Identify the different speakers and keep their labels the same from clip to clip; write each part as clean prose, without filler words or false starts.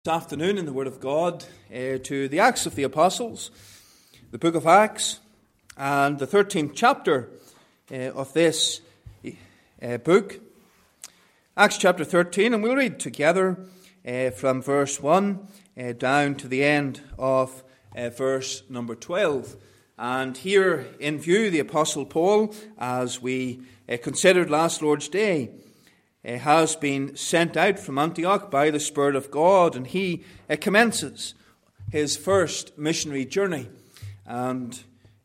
Speaker 1: This afternoon in the Word of God to the Acts of the Apostles, the book of Acts, and the 13th chapter of this book, Acts chapter 13, and we'll read together from verse 1 down to the end of verse number 12. And here in view the Apostle Paul, as we considered last Lord's Day, has been sent out from Antioch by the Spirit of God, and he commences his first missionary journey. And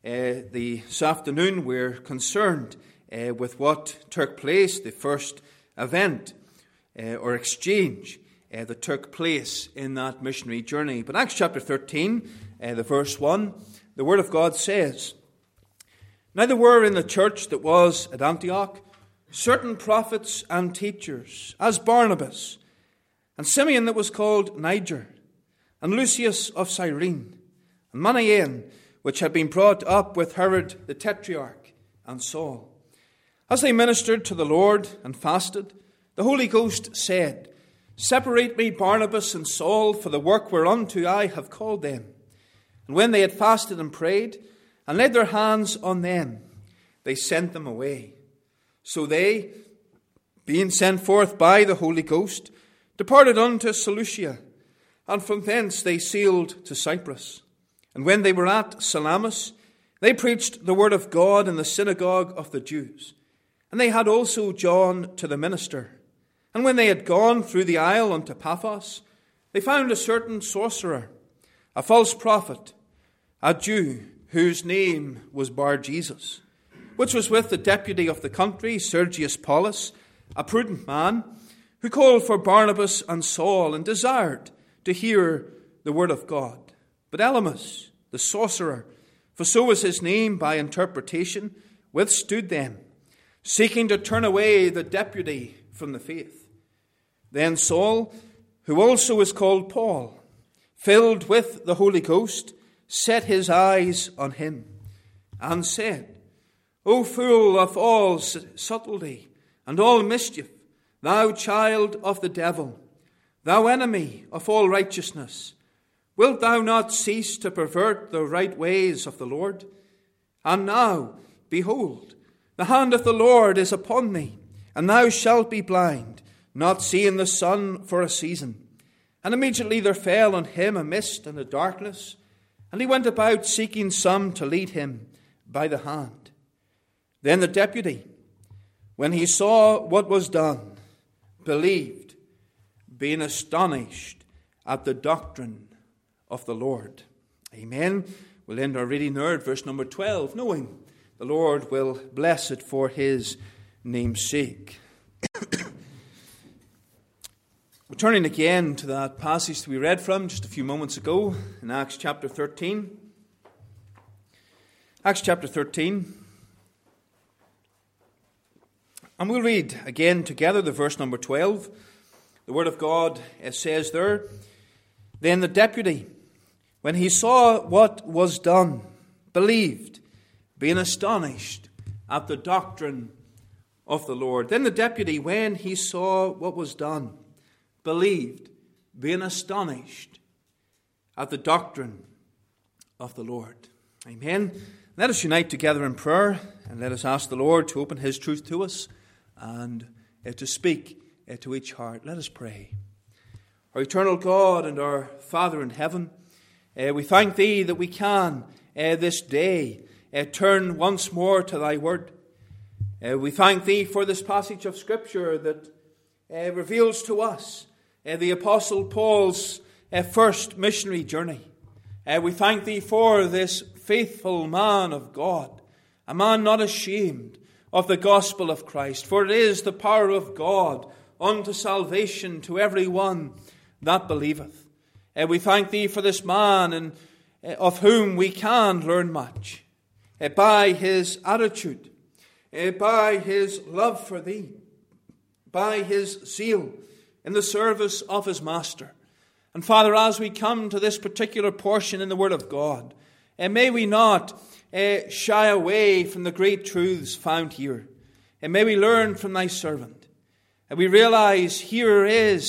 Speaker 1: this afternoon we're concerned with what took place, the first event or exchange that took place in that missionary journey. But Acts chapter 13, the verse 1, the Word of God says, "Now there were in the church that was at Antioch certain prophets and teachers, as Barnabas, and Simeon that was called Niger, and Lucius of Cyrene, and Manaen, which had been brought up with Herod the Tetrarch, and Saul. As they ministered to the Lord and fasted, the Holy Ghost said, Separate me Barnabas and Saul for the work whereunto I have called them. And when they had fasted and prayed, and laid their hands on them, they sent them away. So they, being sent forth by the Holy Ghost, departed unto Seleucia, and from thence they sailed to Cyprus. And when they were at Salamis, they preached the word of God in the synagogue of the Jews. And they had also John to the minister. And when they had gone through the isle unto Paphos, they found a certain sorcerer, a false prophet, a Jew, whose name was Bar-Jesus, which was with the deputy of the country, Sergius Paulus, a prudent man, who called for Barnabas and Saul, and desired to hear the word of God. But Elymas, the sorcerer, for so was his name by interpretation, withstood them, seeking to turn away the deputy from the faith. Then Saul, who also is called Paul, filled with the Holy Ghost, set his eyes on him, and said, O full of all subtlety and all mischief, thou child of the devil, thou enemy of all righteousness, wilt thou not cease to pervert the right ways of the Lord? And now, behold, the hand of the Lord is upon thee, and thou shalt be blind, not seeing the sun for a season. And immediately there fell on him a mist and a darkness, and he went about seeking some to lead him by the hand. Then the deputy, when he saw what was done, believed, being astonished at the doctrine of the Lord." Amen. We'll end our reading there at verse number 12, knowing the Lord will bless it for his name's sake. Returning again to that passage that we read from just a few moments ago in Acts chapter 13. Acts chapter 13. And we'll read again together the verse number 12. The word of God says there, "Then the deputy, when he saw what was done, believed, being astonished at the doctrine of the Lord." Then the deputy, when he saw what was done, believed, being astonished at the doctrine of the Lord. Amen. Let us unite together in prayer, and let us ask the Lord to open his truth to us and to speak to each heart. Let us pray. Our eternal God and our Father in heaven, we thank thee that we can this day turn once more to thy word. We thank thee for this passage of Scripture that reveals to us the Apostle Paul's first missionary journey. We thank thee for this faithful man of God, a man not ashamed of the gospel of Christ, for it is the power of God unto salvation to every one that believeth. We thank thee for this man, and of whom we can learn much, by his attitude, by his love for thee, by his zeal in the service of his master. And Father, as we come to this particular portion in the Word of God, may we not shy away from the great truths found here. And may we learn from thy servant. And we realize here is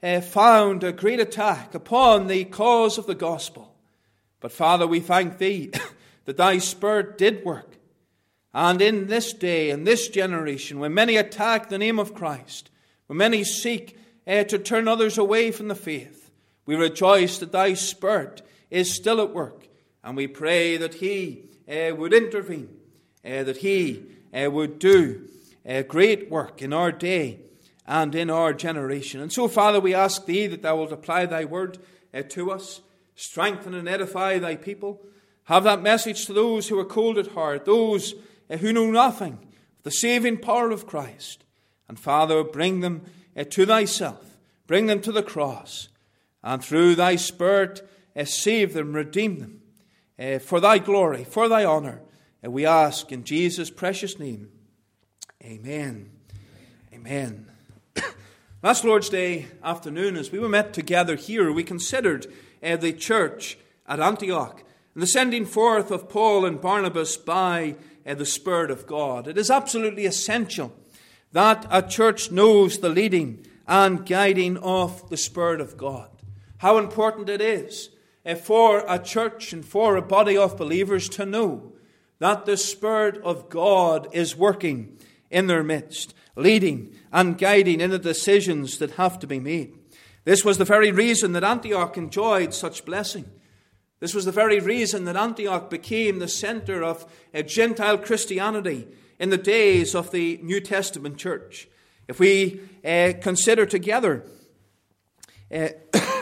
Speaker 1: found a great attack upon the cause of the gospel. But Father, we thank Thee that Thy Spirit did work. And in this day, in this generation, when many attack the name of Christ, when many seek to turn others away from the faith, we rejoice that Thy Spirit is still at work. And we pray that He would intervene, that He would do great work in our day and in our generation. And so, Father, we ask Thee that Thou wilt apply Thy word to us, strengthen and edify Thy people, have that message to those who are cold at heart, those who know nothing of the saving power of Christ. And Father, bring them to Thyself, bring them to the cross, and through Thy Spirit save them, redeem them, for Thy glory, for Thy honor. We ask in Jesus' precious name. Amen. Amen. Last Lord's Day afternoon, as we were met together here, we considered the church at Antioch and the sending forth of Paul and Barnabas by the Spirit of God. It is absolutely essential that a church knows the leading and guiding of the Spirit of God. How important it is for a church and for a body of believers to know that the Spirit of God is working in their midst, leading and guiding in the decisions that have to be made. This was the very reason that Antioch enjoyed such blessing. This was the very reason that Antioch became the center of Gentile Christianity in the days of the New Testament church. If we consider together, the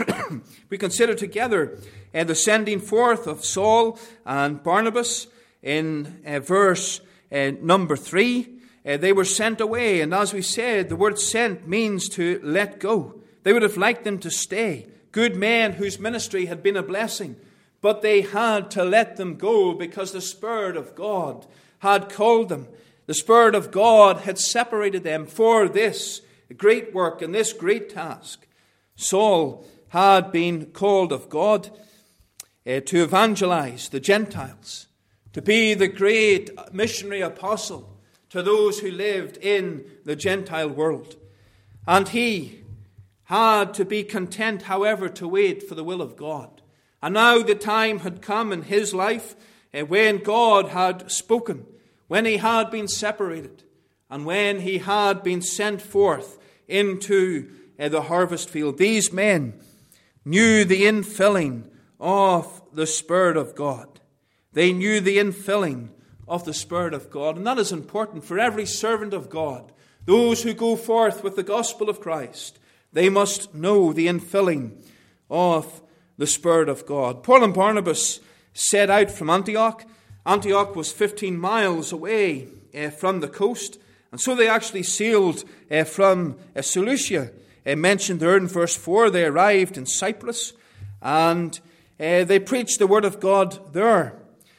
Speaker 1: sending forth of Saul and Barnabas in verse number 3, they were sent away. And as we said, the word sent means to let go. They would have liked them to stay. Good men whose ministry had been a blessing. But they had to let them go because the Spirit of God had called them. The Spirit of God had separated them for this great work and this great task. Saul had been called of God to evangelize the Gentiles, to be the great missionary apostle to those who lived in the Gentile world. And he had to be content, however, to wait for the will of God. And now the time had come in his life when God had spoken, when he had been separated, and when he had been sent forth into the harvest field. These men knew the infilling of the Spirit of God. They knew the infilling of the Spirit of God. And that is important for every servant of God. Those who go forth with the gospel of Christ, they must know the infilling of the Spirit of God. Paul and Barnabas set out from Antioch. Antioch was 15 miles away from the coast. And so they actually sailed from Seleucia. Mentioned there in verse 4, they arrived in Cyprus. And they preached the word of God there.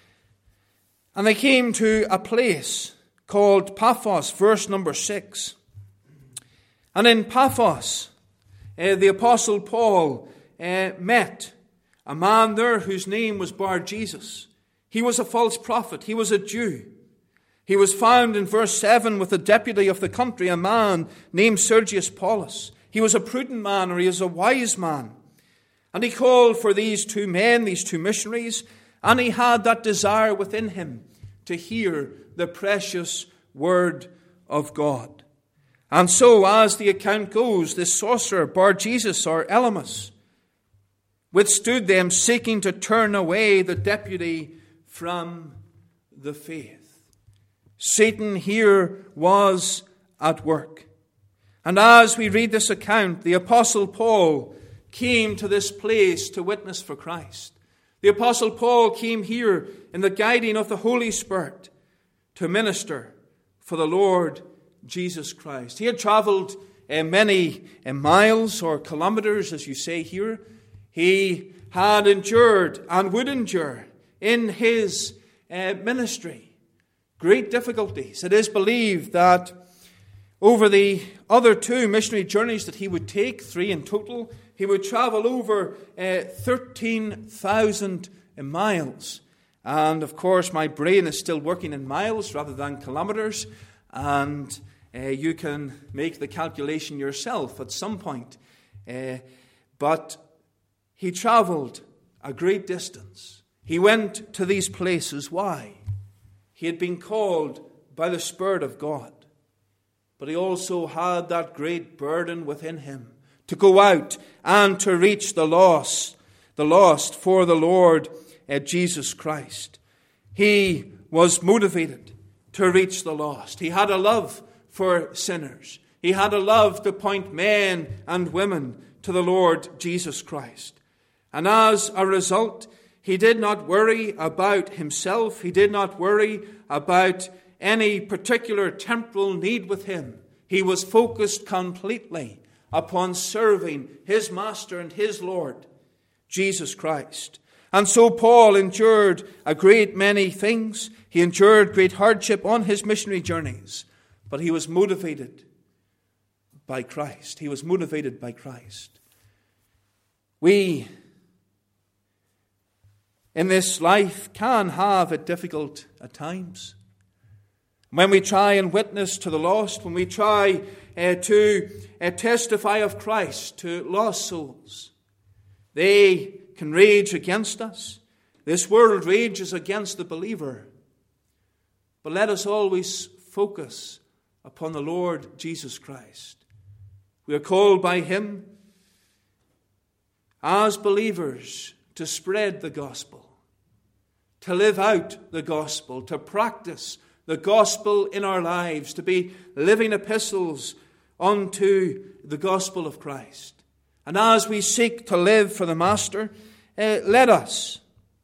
Speaker 1: And they came to a place called Paphos, verse number 6. And in Paphos, the Apostle Paul met a man there whose name was Bar-Jesus. He was a false prophet. He was a Jew. He was found in verse 7 with the deputy of the country, a man named Sergius Paulus. He was a prudent man, or he is a wise man. And he called for these two men, these two missionaries, and he had that desire within him to hear the precious word of God. And so, as the account goes, this sorcerer, Bar-Jesus or Elymas, withstood them, seeking to turn away the deputy from the faith. Satan here was at work. And as we read this account, the Apostle Paul came to this place to witness for Christ. The Apostle Paul came here in the guiding of the Holy Spirit to minister for the Lord Jesus Christ. He had traveled many miles or kilometers, as you say here. He had endured and would endure in his ministry great difficulties. It is believed that over the other two missionary journeys that he would take, 3 in total, he would travel over 13,000 miles. And of course, my brain is still working in miles rather than kilometers. And you can make the calculation yourself at some point But he traveled a great distance. He went to these places. Why? He had been called by the Spirit of God. But he also had that great burden within him to go out and to reach the lost for the Lord Jesus Christ. He was motivated to reach the lost. He had a love for sinners. He had a love to point men and women to the Lord Jesus Christ. And as a result, he did not worry about himself. He did not worry about any particular temporal need with him. He was focused completely upon serving his Master and his Lord, Jesus Christ. And so Paul endured a great many things. He endured great hardship on his missionary journeys. But he was motivated by Christ. He was motivated by Christ. We, in this life, can have it difficult at times. When we try and witness to the lost, when we try to testify of Christ to lost souls, they can rage against us. This world rages against the believer. But let us always focus upon the Lord Jesus Christ. We are called by him as believers to spread the gospel, to live out the gospel, to practice the gospel in our lives, to be living epistles unto the gospel of Christ. And as we seek to live for the Master, let us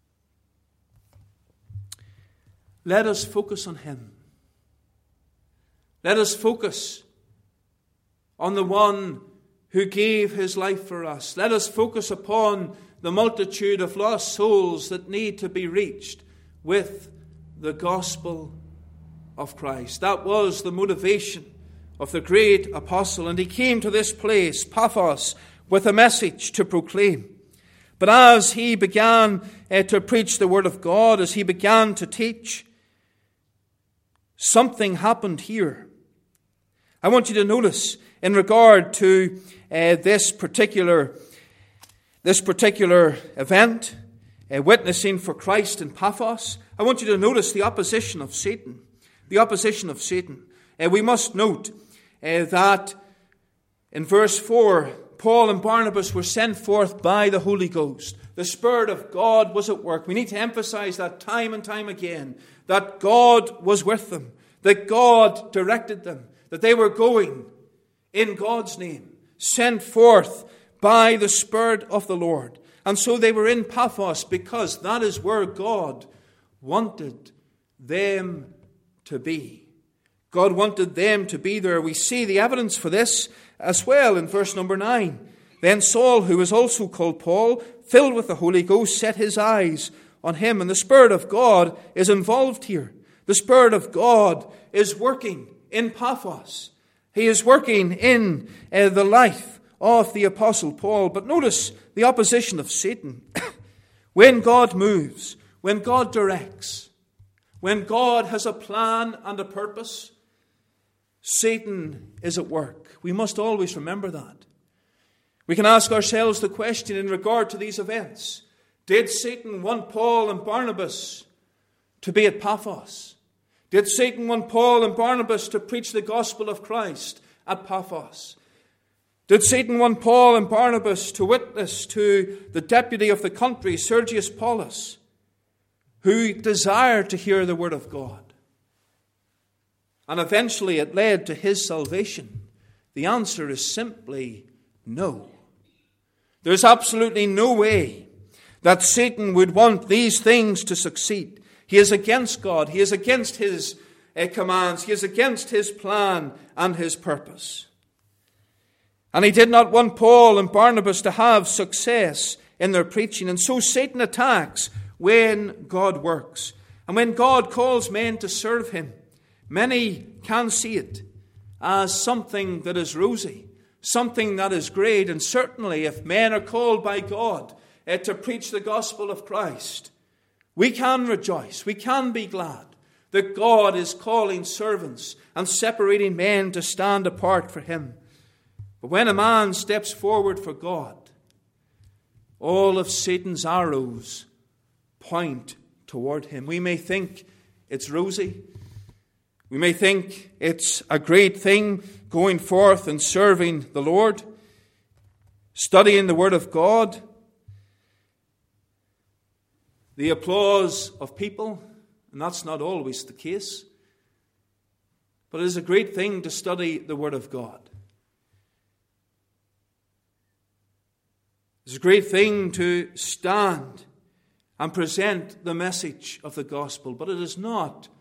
Speaker 1: focus on him. Let us focus on the one who gave his life for us. Let us focus upon the multitude of lost souls that need to be reached with the gospel of Christ. That was the motivation of the great apostle, and he came to this place, Paphos, with a message to proclaim. But as he began to preach the word of God, as he began to teach, something happened here. I want you to notice in regard to this particular event, witnessing for Christ in Paphos, I want you to notice the opposition of Satan. The opposition of Satan. We must note that in verse 4, Paul and Barnabas were sent forth by the Holy Ghost. The Spirit of God was at work. We need to emphasize that time and time again, that God was with them, that God directed them, that they were going in God's name, sent forth by the Spirit of the Lord. And so they were in Paphos because that is where God wanted them to be. God wanted them to be there. We see the evidence for this as well in verse number 9. Then Saul, who was also called Paul, filled with the Holy Ghost, set his eyes on him. And the Spirit of God is involved here. The Spirit of God is working in Paphos. He is working in the life of the Apostle Paul. But notice the opposition of Satan. When God moves, when God directs, when God has a plan and a purpose, Satan is at work. We must always remember that. We can ask ourselves the question in regard to these events. Did Satan want Paul and Barnabas to be at Paphos? Did Satan want Paul and Barnabas to preach the gospel of Christ at Paphos? Did Satan want Paul and Barnabas to witness to the deputy of the country, Sergius Paulus, who desired to hear the word of God? And eventually it led to his salvation. The answer is simply no. There's absolutely no way that Satan would want these things to succeed. He is against God. He is against his commands. He is against his plan and his purpose. And he did not want Paul and Barnabas to have success in their preaching. And so Satan attacks when God works. And when God calls men to serve him, many can see it as something that is rosy, something that is great. And certainly if men are called by God to preach the gospel of Christ, we can rejoice, we can be glad that God is calling servants and separating men to stand apart for him. But when a man steps forward for God, all of Satan's arrows point toward him. We may think it's rosy. We may think it's a great thing going forth and serving the Lord, studying the Word of God, the applause of people, and that's not always the case. But it is a great thing to study the Word of God. It's a great thing to stand and present the message of the gospel, but it is not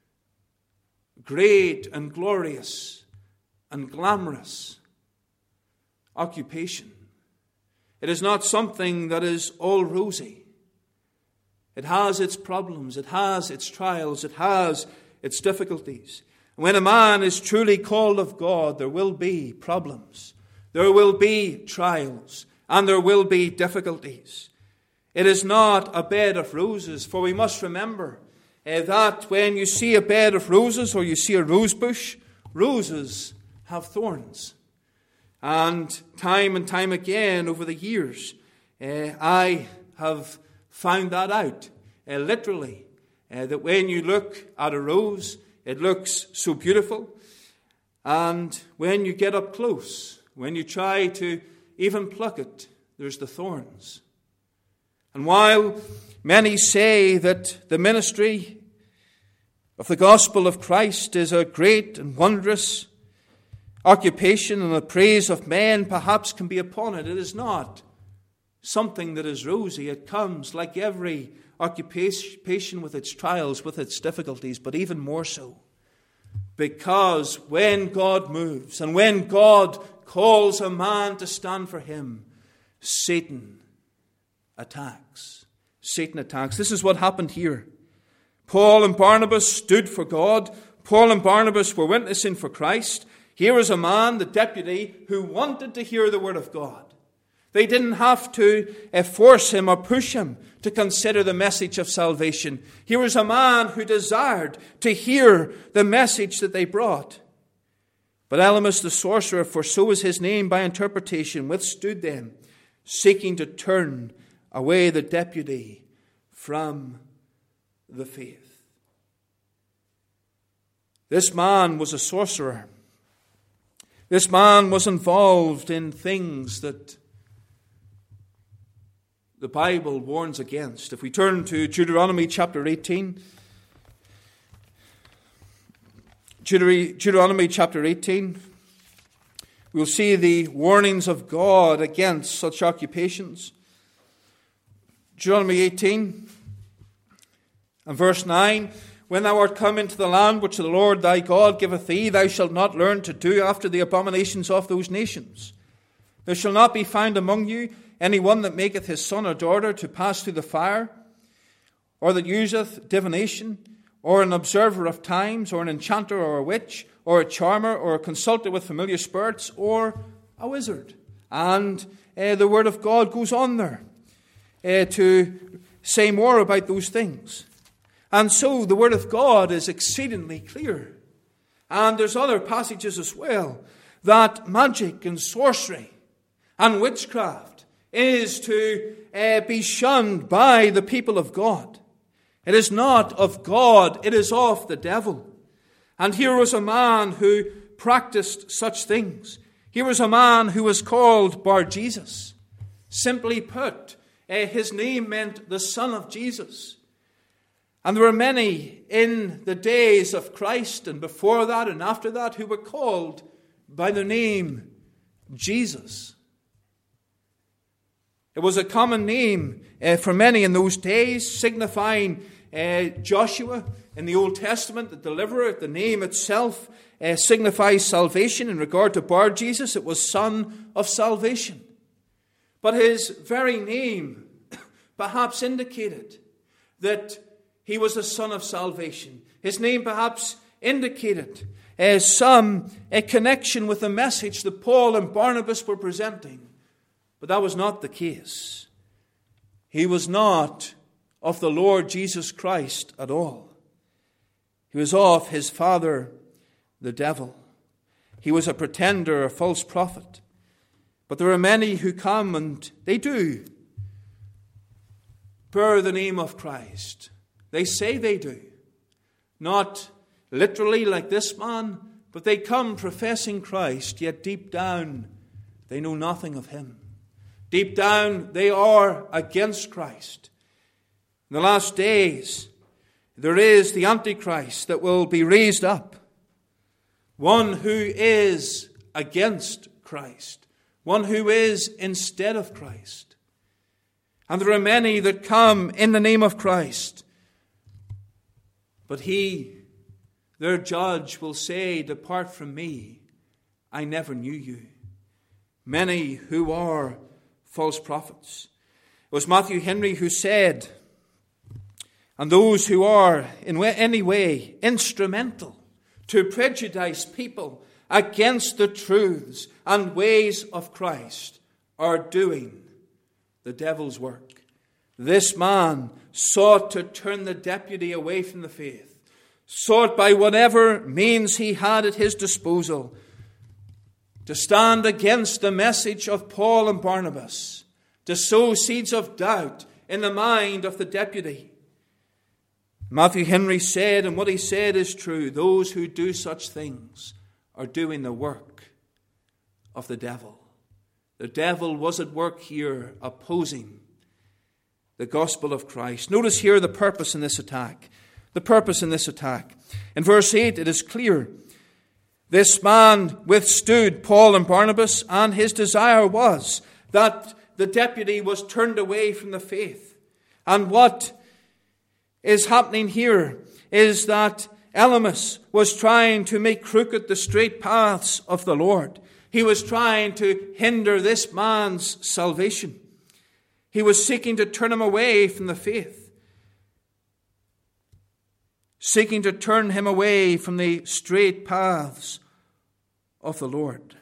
Speaker 1: great and glorious and glamorous occupation. It is not something that is all rosy. It has its problems, it has its trials, it has its difficulties. When a man is truly called of God, there will be problems, there will be trials, and there will be difficulties. It is not a bed of roses, for we must remember that when you see a bed of roses or you see a rose bush, roses have thorns. And time again over the years, I have found that out, literally, that when you look at a rose, it looks so beautiful. And when you get up close, when you try to even pluck it, there's the thorns. And while many say that the ministry of the gospel of Christ is a great and wondrous occupation, and the praise of men perhaps can be upon it, it is not something that is rosy. It comes like every occupation with its trials, with its difficulties, but even more so. Because when God moves and when God calls a man to stand for him, Satan attacks. Satan attacks. This is what happened here. Paul and Barnabas stood for God. Paul and Barnabas were witnessing for Christ. Here was a man, the deputy, who wanted to hear the word of God. They didn't have to force him or push him to consider the message of salvation. Here was a man who desired to hear the message that they brought. But Elymas the sorcerer, for so was his name by interpretation, withstood them, seeking to turn away the deputy from the faith. This man was a sorcerer. This man was involved in things that the Bible warns against. If we turn to Deuteronomy chapter 18, Deuteronomy chapter 18, we'll see the warnings of God against such occupations. Deuteronomy 18 and verse 9, when thou art come into the land which the Lord thy God giveth thee, thou shalt not learn to do after the abominations of those nations. There shall not be found among you any one that maketh his son or daughter to pass through the fire, or that useth divination, or an observer of times, or an enchanter, or a witch, or a charmer, or a consulter with familiar spirits, or a wizard. And the word of God goes on there to say more about those things. And so the word of God is exceedingly clear. And there's other passages as well that magic and sorcery and witchcraft is to be shunned by the people of God. It is not of God, it is of the devil. And here was a man who practiced such things. Here was a man who was called Bar-Jesus. Simply put, his name meant the Son of Jesus. And there were many in the days of Christ and before that and after that who were called by the name Jesus. It was a common name for many in those days, signifying Joshua in the Old Testament, the deliverer. The name itself signifies salvation. In regard to Bar-Jesus, it was son of salvation. But his very name perhaps indicated that he was the son of salvation. His name perhaps indicated some connection with the message that Paul and Barnabas were presenting. But that was not the case. He was not of the Lord Jesus Christ at all. He was of his father, the devil. He was a pretender, a false prophet. But there are many who come and they do bear the name of Christ. They say they do. Not literally like this man, but they come professing Christ, yet deep down they know nothing of him. Deep down they are against Christ. In the last days, there is the Antichrist that will be raised up. One who is against Christ. One who is instead of Christ. And there are many that come in the name of Christ. But he, their judge, will say, "Depart from me, I never knew you." Many who are false prophets. It was Matthew Henry who said, and those who are in any way instrumental to prejudice people against the truths and ways of Christ are doing the devil's work. This man sought to turn the deputy away from the faith, sought by whatever means he had at his disposal to stand against the message of Paul and Barnabas, to sow seeds of doubt in the mind of the deputy. Matthew Henry said, and what he said is true, those who do such things are doing the work of the devil. The devil was at work here opposing the gospel of Christ. Notice here the purpose in this attack. The purpose in this attack. In verse 8 it is clear. This man withstood Paul and Barnabas, and his desire was that the deputy was turned away from the faith. And what is happening here is that Elymas was trying to make crooked the straight paths of the Lord. He was trying to hinder this man's salvation. He was seeking to turn him away from the faith. Seeking to turn him away from the straight paths of the Lord.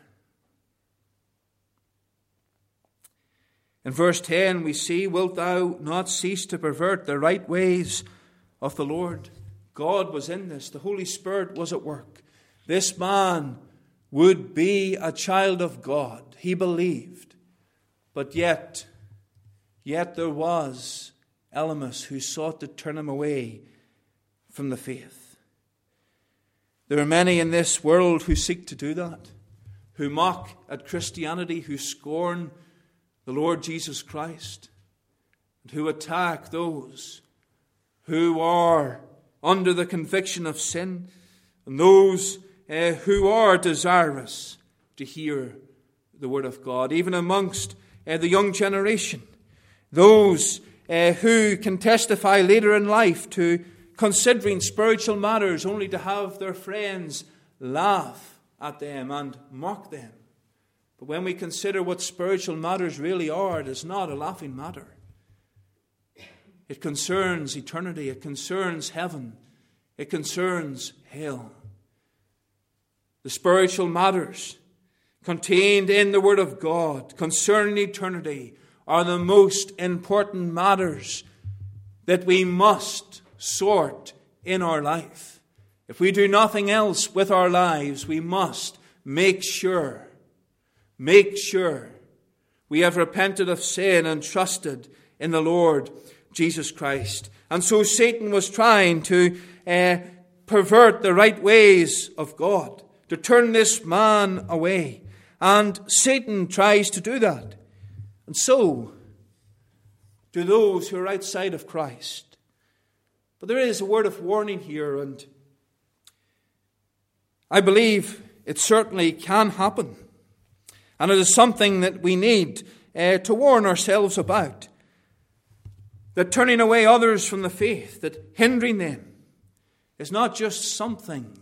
Speaker 1: In verse 10 we see, "Wilt thou not cease to pervert the right ways of the Lord?" God was in this. The Holy Spirit was at work. This man would be a child of God. He believed. But yet there was Elymas who sought to turn him away from the faith. There are many in this world who seek to do that, who mock at Christianity, who scorn the Lord Jesus Christ, and who attack those who are under the conviction of sin, and those who are desirous to hear the word of God, even amongst the young generation. Those who can testify later in life to considering spiritual matters only to have their friends laugh at them and mock them. But when we consider what spiritual matters really are, it is not a laughing matter. It concerns eternity. It concerns heaven. It concerns hell. The spiritual matters contained in the Word of God concerning eternity are the most important matters that we must sort in our life. If we do nothing else with our lives, we must make sure we have repented of sin and trusted in the Lord Jesus Christ. And so Satan was trying to pervert the right ways of God, to turn this man away. And Satan tries to do that. And so do those who are outside of Christ. But there is a word of warning here, and I believe it certainly can happen. And it is something that we need to warn ourselves about. That turning away others from the faith, that hindering them, is not just something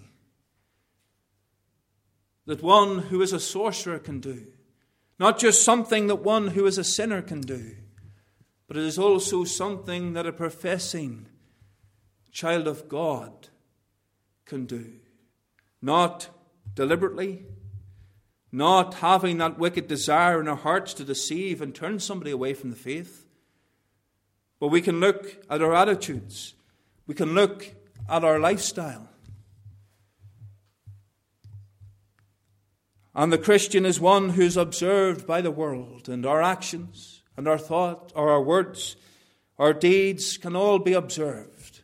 Speaker 1: that one who is a sorcerer can do. Not just something that one who is a sinner can do. But it is also something that a professing child of God can do. Not deliberately, not having that wicked desire in our hearts to deceive and turn somebody away from the faith. But we can look at our attitudes. We can look at our lifestyle. And the Christian is one who's observed by the world, and our actions and our thought or our words, our deeds can all be observed.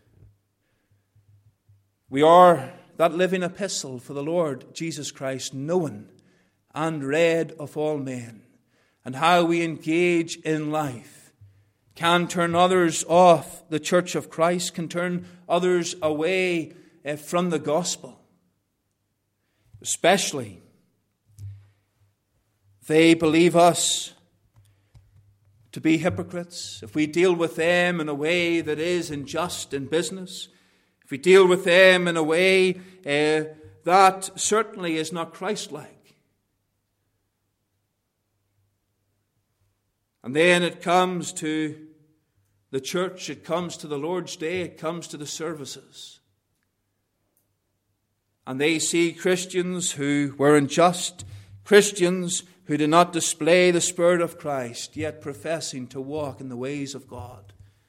Speaker 1: We are that living epistle for the Lord Jesus Christ, known and read of all men. And how we engage in life can turn others off the church of Christ, can turn others away from the gospel. Especially they believe us to be hypocrites. If we deal with them in a way that is unjust in business, if we deal with them in a way that certainly is not Christ-like. And then it comes to the church, it comes to the Lord's Day, it comes to the services. And they see Christians who were unjust, Christians who did not display the Spirit of Christ, yet professing to walk in the ways of God.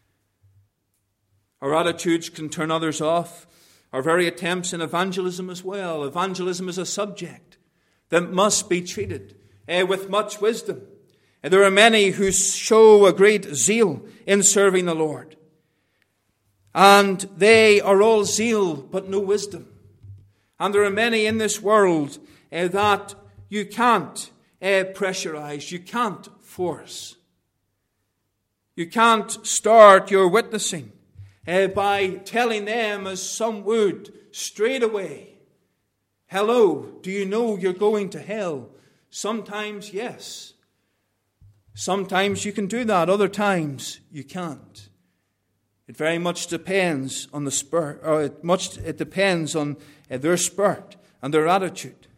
Speaker 1: Our attitudes can turn others off. Our very attempts in evangelism as well. Evangelism is a subject that must be treated with much wisdom. And there are many who show a great zeal in serving the Lord. And they are all zeal but no wisdom. And there are many in this world that you can't pressurize, you can't force. You can't start your witnessing by telling them, as some would, straight away, hello, do you know you're going to hell? Sometimes, yes. Sometimes you can do that. Other times, you can't. It very much depends on the spirit, or it depends on their spirit and their attitude.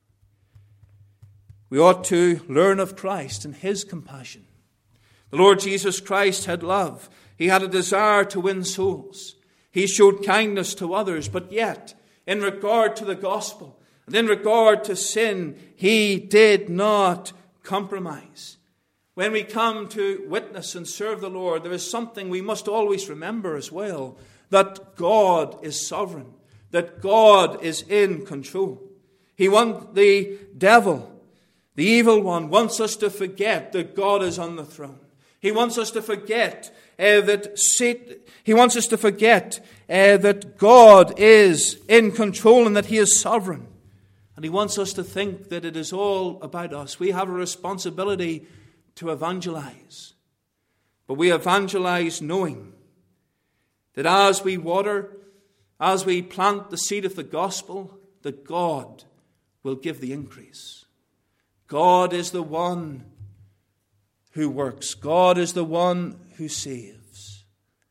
Speaker 1: We ought to learn of Christ and His compassion. The Lord Jesus Christ had love. He had a desire to win souls. He showed kindness to others, but yet, in regard to the gospel and in regard to sin, He did not compromise. When we come to witness and serve the Lord, there is something we must always remember as well, that God is sovereign, that God is in control. The devil, the evil one, wants us to forget that God is on the throne. He wants us to forget that God is in control and that He is sovereign. And he wants us to think that it is all about us. We have a responsibility to evangelize. But we evangelize knowing that as we water, as we plant the seed of the gospel, that God will give the increase. God is the one who works. God is the one who saves.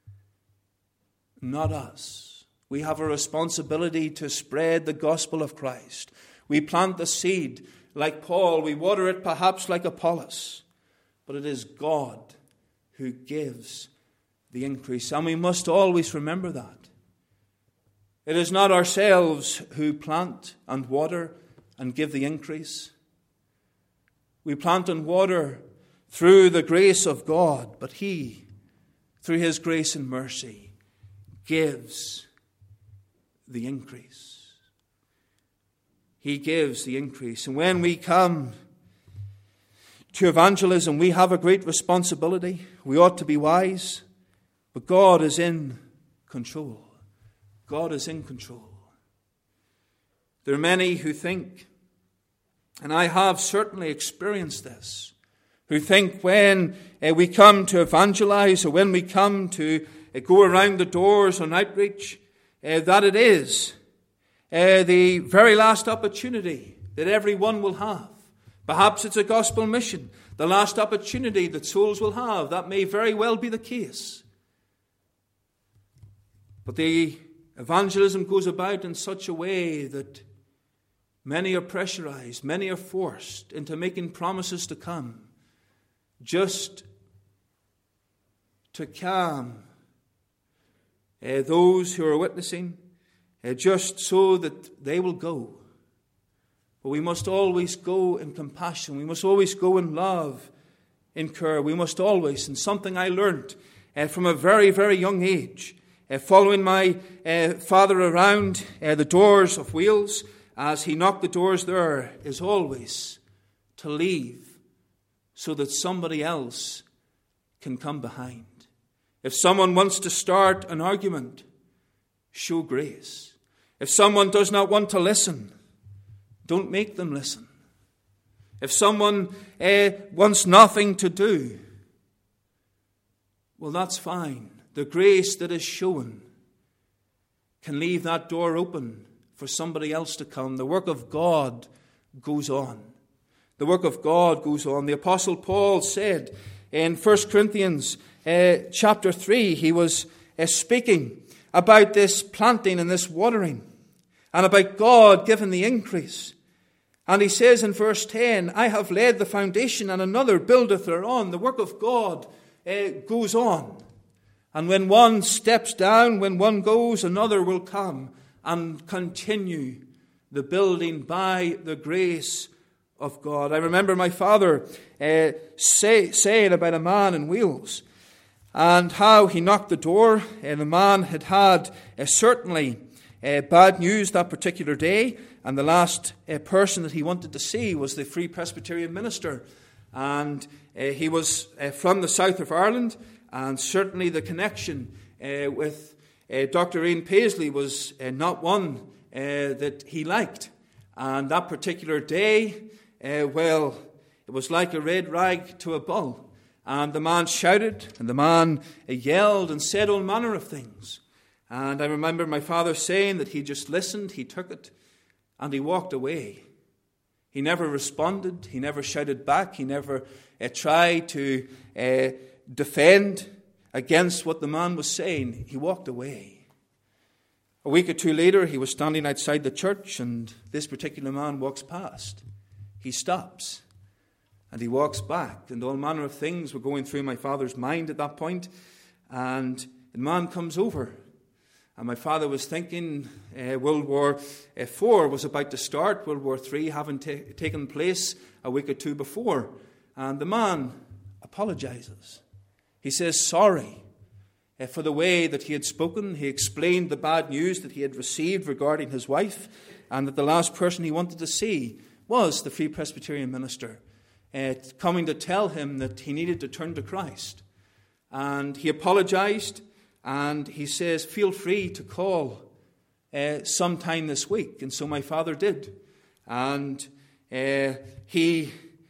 Speaker 1: Not us. We have a responsibility to spread the gospel of Christ. We plant the seed like Paul. We water it perhaps like Apollos. But it is God who gives the increase. And we must always remember that. It is not ourselves who plant and water and give the increase. We plant and water through the grace of God, but He, through His grace and mercy, gives the increase. He gives the increase. And when we come to evangelism, we have a great responsibility. We ought to be wise, but God is in control. God is in control. There are many who think, and I have certainly experienced this, who think when we come to evangelize or when we come to go around the doors on outreach, that it is the very last opportunity that everyone will have. Perhaps it's a gospel mission, the last opportunity that souls will have. That may very well be the case. But the evangelism goes about in such a way that many are pressurized, many are forced into making promises to come, just to calm those who are witnessing, just so that they will go. But we must always go in compassion. We must always go in love, in care. We must always, and something I learned from a very, very young age, following my father around the doors of Wales as he knocked the doors there, is always to leave so that somebody else can come behind. If someone wants to start an argument, show grace. If someone does not want to listen, don't make them listen. If someone wants nothing to do, well, that's fine. The grace that is shown can leave that door open for somebody else to come. The work of God goes on. The work of God goes on. The Apostle Paul said in 1 Corinthians chapter 3, he was speaking about this planting and this watering and about God giving the increase. And he says in verse 10, I have laid the foundation and another buildeth thereon. The work of God goes on. And when one steps down, when one goes, another will come and continue the building by the grace of God. I remember my father saying about a man in Wales and how he knocked the door. The man had certainly bad news that particular day, and the last person that he wanted to see was the Free Presbyterian minister. And he was from the south of Ireland, and certainly the connection with Dr. Ian Paisley was not one that he liked. And that particular day, well, it was like a red rag to a bull. And the man shouted, and the man yelled and said all manner of things. And I remember my father saying that he just listened, he took it, and he walked away. He never responded, he never shouted back, he never tried to defend against what the man was saying. He walked away. A week or two later, he was standing outside the church, and this particular man walks past. He stops, and he walks back, and all manner of things were going through my father's mind at that point. And the man comes over, and my father was thinking World War IV was about to start, World War III having taken place a week or two before. And the man apologizes. He says sorry for the way that he had spoken. He explained the bad news that he had received regarding his wife, and that the last person he wanted to see was the Free Presbyterian minister, coming to tell him that he needed to turn to Christ. And he apologized, and he says, feel free to call sometime this week. And so my father did. And he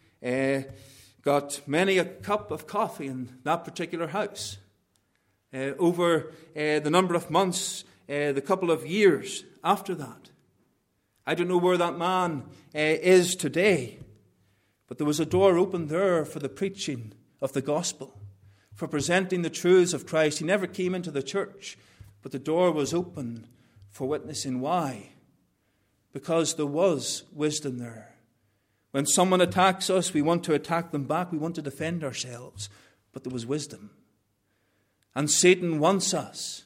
Speaker 1: got many a cup of coffee in that particular house. Over the number of months, the couple of years after that. I don't know where that man is today, but there was a door open there for the preaching of the gospel, for presenting the truths of Christ. He never came into the church, but the door was open for witnessing. Why? Because there was wisdom there. When someone attacks us, we want to attack them back. We want to defend ourselves. But there was wisdom. And Satan wants us,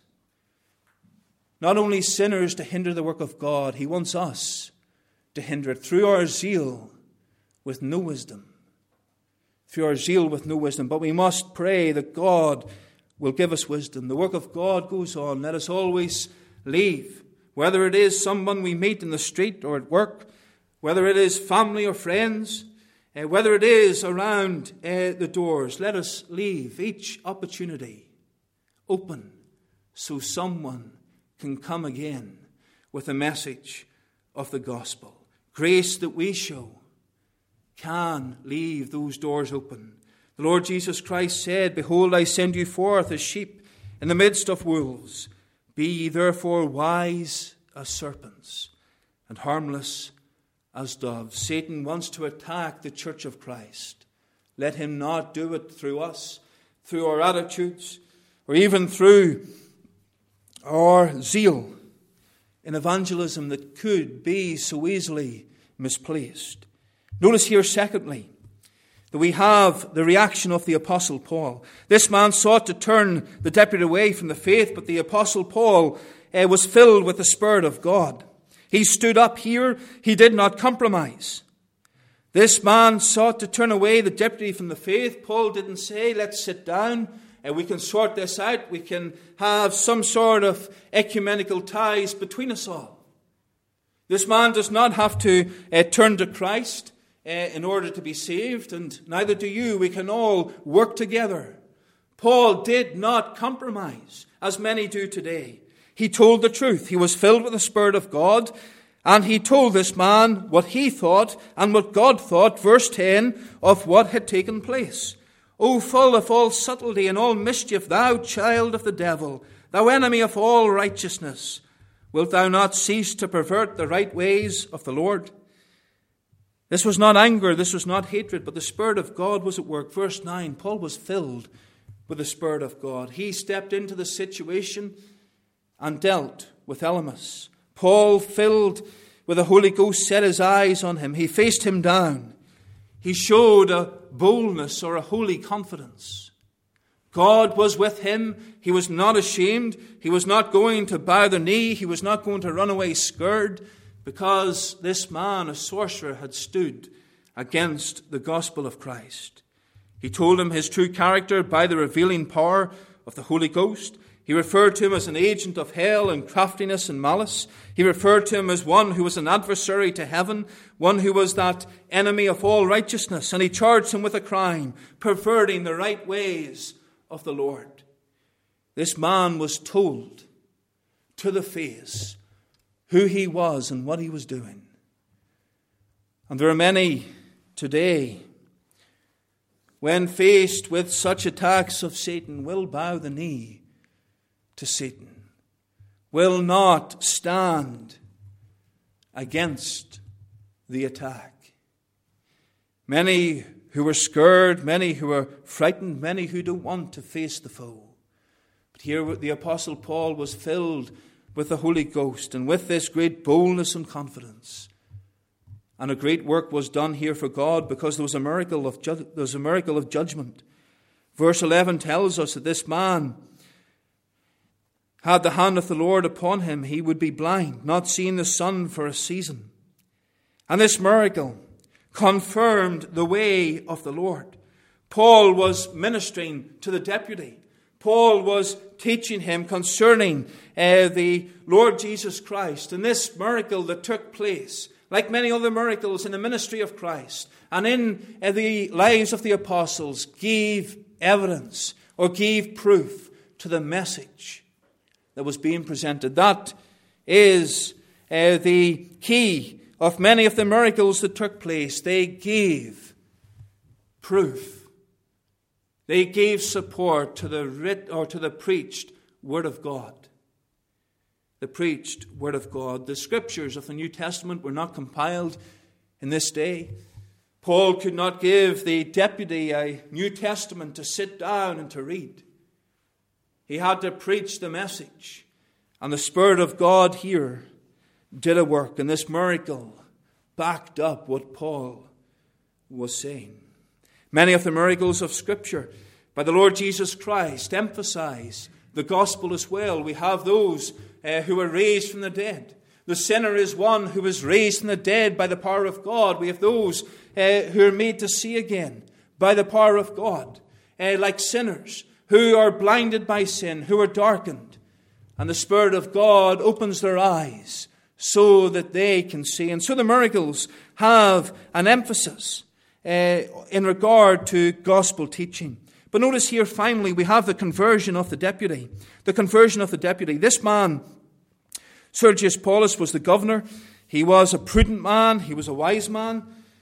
Speaker 1: not only sinners, to hinder the work of God. He wants us to hinder it through our zeal with no wisdom. Through our zeal with no wisdom. But we must pray that God will give us wisdom. The work of God goes on. Let us always leave, whether it is someone we meet in the street or at work, whether it is family or friends, whether it is around the doors, let us leave each opportunity open so someone can come again with a message of the gospel. Grace that we show can leave those doors open. The Lord Jesus Christ said, behold, I send you forth as sheep in the midst of wolves. Be ye therefore wise as serpents and harmless as doves. Satan wants to attack the church of Christ. Let him not do it through us, through our attitudes, or even through our zeal in evangelism that could be so easily misplaced. Notice here, secondly, that we have the reaction of the Apostle Paul. This man sought to turn the deputy away from the faith, but the Apostle Paul was filled with the Spirit of God. He stood up here. He did not compromise. This man sought to turn away the deputy from the faith. Paul didn't say, let's sit down and we can sort this out. We can have some sort of ecumenical ties between us all. This man does not have to turn to Christ in order to be saved, and neither do you. We can all work together. Paul did not compromise, as many do today. He told the truth. He was filled with the Spirit of God, and he told this man what he thought and what God thought, verse 10, of what had taken place. O full of all subtlety and all mischief, thou child of the devil, thou enemy of all righteousness, wilt thou not cease to pervert the right ways of the Lord? This was not anger, this was not hatred, but the Spirit of God was at work. Verse 9, Paul was filled with the Spirit of God. He stepped into the situation and dealt with Elymas. Paul, filled with the Holy Ghost, set his eyes on him. He faced him down. He showed a boldness or a holy confidence. God was with him. He was not ashamed. He was not going to bow the knee. He was not going to run away scared, because this man, a sorcerer, had stood against the gospel of Christ. He told him his true character by the revealing power of the Holy Ghost. He referred to him as an agent of hell and craftiness and malice. He referred to him as one who was an adversary to heaven, one who was that enemy of all righteousness. And he charged him with a crime, perverting the right ways of the Lord. This man was told to the face who he was and what he was doing. And there are many today, when faced with such attacks of Satan, will bow the knee to Satan, will not stand against the attack. Many who are scared, many who are frightened, many who don't want to face the foe. But here the Apostle Paul was filled with the Holy Ghost and with this great boldness and confidence. And a great work was done here for God, because there was a miracle of judgment. Verse 11 tells us that this man had the hand of the Lord upon him. He would be blind, not seeing the sun for a season. And this miracle confirmed the way of the Lord. Paul was ministering to the deputy. Paul was teaching him concerning the Lord Jesus Christ. And this miracle that took place, like many other miracles in the ministry of Christ and in the lives of the apostles, gave evidence or gave proof to the message that was being presented. That is the key of many of the miracles that took place. They gave proof. They gave support to the preached Word of God. The preached Word of God. The Scriptures of the New Testament were not compiled in this day. Paul could not give the deputy a New Testament to sit down and to read. He had to preach the message. And the Spirit of God here did a work. And this miracle backed up what Paul was saying. Many of the miracles of Scripture by the Lord Jesus Christ emphasize the gospel as well. We have those who were raised from the dead. The sinner is one who was raised from the dead by the power of God. We have those who are made to see again by the power of God, like sinners who are blinded by sin, who are darkened. And the Spirit of God opens their eyes so that they can see. And so the miracles have an emphasis in regard to gospel teaching. But notice here, finally, we have the conversion of the deputy. The conversion of the deputy. This man, Sergius Paulus, was the governor. He was a prudent man. He was a wise man.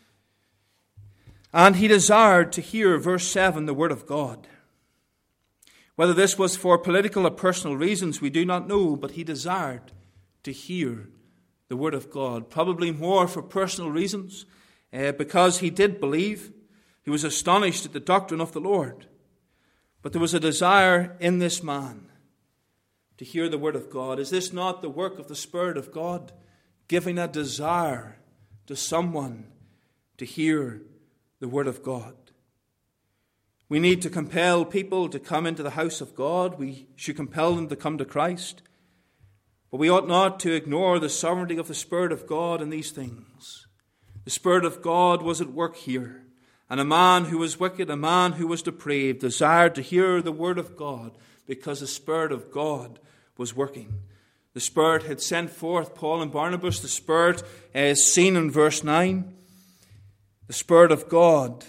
Speaker 1: And he desired to hear, verse 7, the word of God. Whether this was for political or personal reasons, we do not know, but he desired to hear the word of God. Probably more for personal reasons, because he did believe. He was astonished at the doctrine of the Lord. But there was a desire in this man to hear the word of God. Is this not the work of the Spirit of God, giving a desire to someone to hear the word of God? We need to compel people to come into the house of God. We should compel them to come to Christ. But we ought not to ignore the sovereignty of the Spirit of God in these things. The Spirit of God was at work here. And a man who was wicked, a man who was depraved, desired to hear the word of God because the Spirit of God was working. The Spirit had sent forth Paul and Barnabas. The Spirit is seen in verse 9. The Spirit of God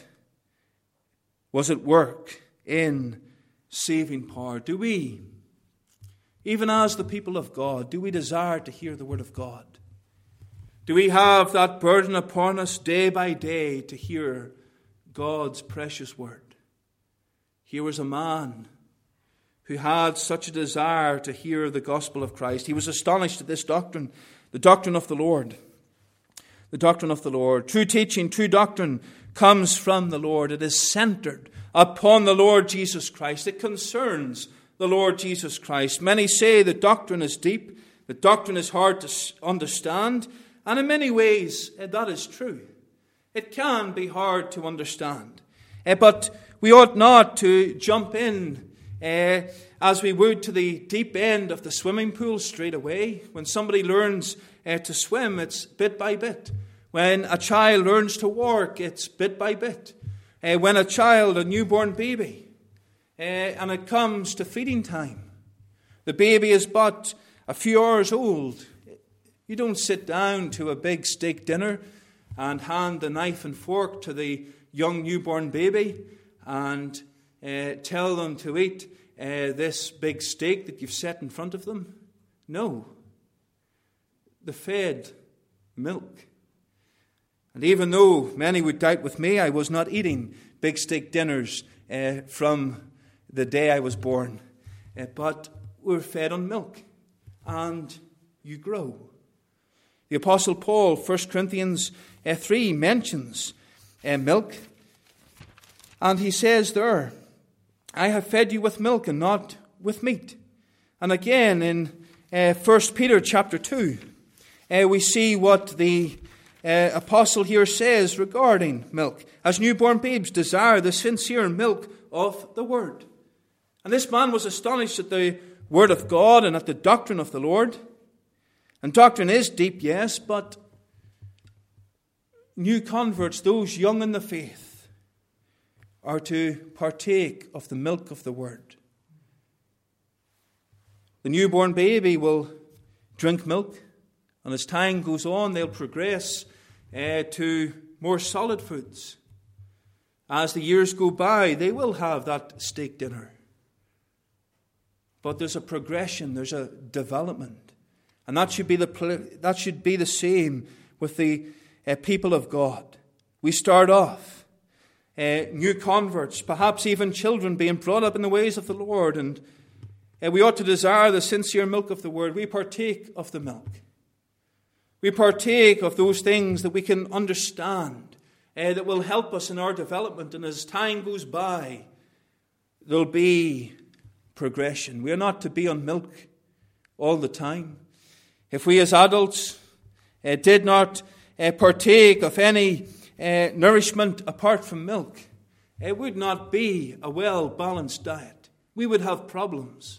Speaker 1: was at work in saving power. Do we, even as the people of God, do we desire to hear the word of God? Do we have that burden upon us day by day to hear God's precious word? Here was a man who had such a desire to hear the gospel of Christ. He was astonished at this doctrine, the doctrine of the Lord. The doctrine of the Lord. True teaching, true doctrine comes from the Lord. It is centered upon the Lord Jesus Christ. It concerns the Lord Jesus Christ. Many say that doctrine is deep, that doctrine is hard to understand, and in many ways that is true. It can be hard to understand. But we ought not to jump in as we would to the deep end of the swimming pool straight away. When somebody learns to swim, it's bit by bit. When a child learns to walk, it's bit by bit. When a newborn baby, and it comes to feeding time, the baby is but a few hours old. You don't sit down to a big steak dinner and hand the knife and fork to the young newborn baby and tell them to eat this big steak that you've set in front of them. No. They're fed milk. And even though many would doubt with me, I was not eating big steak dinners from the day I was born. But we're fed on milk. And you grow. The Apostle Paul, 1 Corinthians 3, mentions milk. And he says there, I have fed you with milk and not with meat. And again in 1 Peter chapter 2, we see what the apostle here says regarding milk. As newborn babes desire the sincere milk of the word. And this man was astonished at the word of God and at the doctrine of the Lord. And doctrine is deep, yes, but new converts, those young in the faith, are to partake of the milk of the word. The newborn baby will drink milk, and as time goes on, they'll progress to more solid foods. As the years go by, they will have that steak dinner. But there's a progression, there's a development. And that should be the same with the people of God. We start off new converts, perhaps even children being brought up in the ways of the Lord, and we ought to desire the sincere milk of the word. We partake of the milk. We partake of those things that we can understand, that will help us in our development. And as time goes by, there'll be progression. We are not to be on milk all the time. If we as adults did not partake of any nourishment apart from milk, it would not be a well-balanced diet. We would have problems.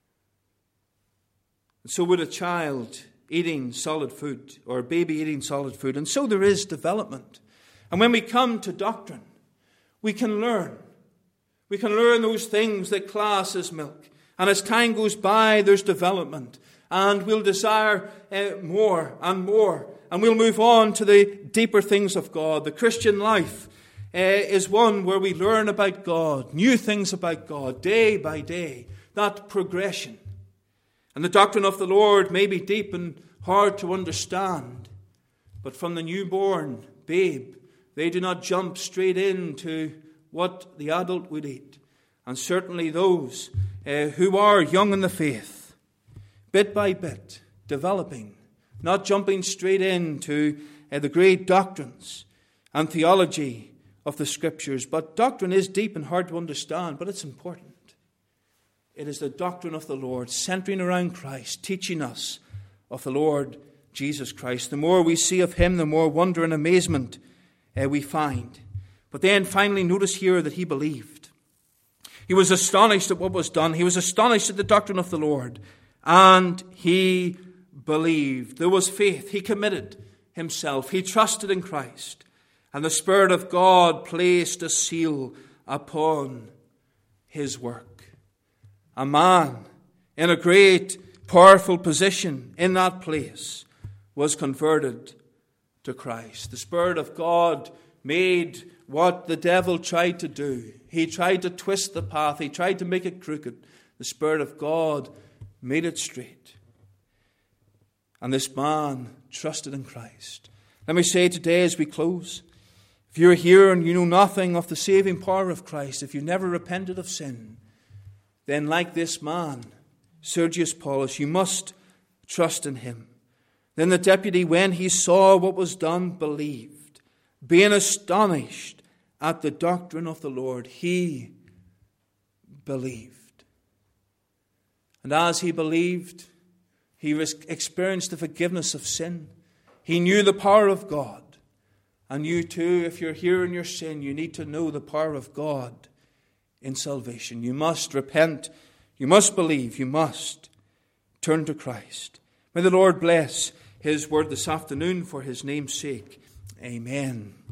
Speaker 1: And so would a child eating solid food, or a baby eating solid food. And so there is development. And when we come to doctrine, we can learn. We can learn those things that class as milk. And as time goes by, there's development. And we'll desire more and more. And we'll move on to the deeper things of God. The Christian life is one where we learn about God, new things about God, day by day. That progression. And the doctrine of the Lord may be deep and hard to understand. But from the newborn babe, they do not jump straight into what the adult would eat. And certainly those who are young in the faith, bit by bit, developing, not jumping straight into the great doctrines and theology of the Scriptures. But doctrine is deep and hard to understand, but it's important. It is the doctrine of the Lord, centering around Christ, teaching us of the Lord Jesus Christ. The more we see of him, the more wonder and amazement we find. But then finally notice here that he believed. He was astonished at what was done. He was astonished at the doctrine of the Lord. And he believed. There was faith. He committed himself. He trusted in Christ. And the Spirit of God placed a seal upon his work. A man in a great powerful position in that place was converted to Christ. The Spirit of God made what the devil tried to do. He tried to twist the path. He tried to make it crooked. The Spirit of God made it straight. And this man trusted in Christ. Let me say today as we close, if you're here and you know nothing of the saving power of Christ, if you've never repented of sin, then like this man, Sergius Paulus, you must trust in him. Then the deputy, when he saw what was done, believed, being astonished at the doctrine of the Lord. He believed. And as he believed, he experienced the forgiveness of sin. He knew the power of God. And you too, if you're here in your sin, you need to know the power of God in salvation. You must repent. You must believe. You must turn to Christ. May the Lord bless His word this afternoon for His name's sake. Amen.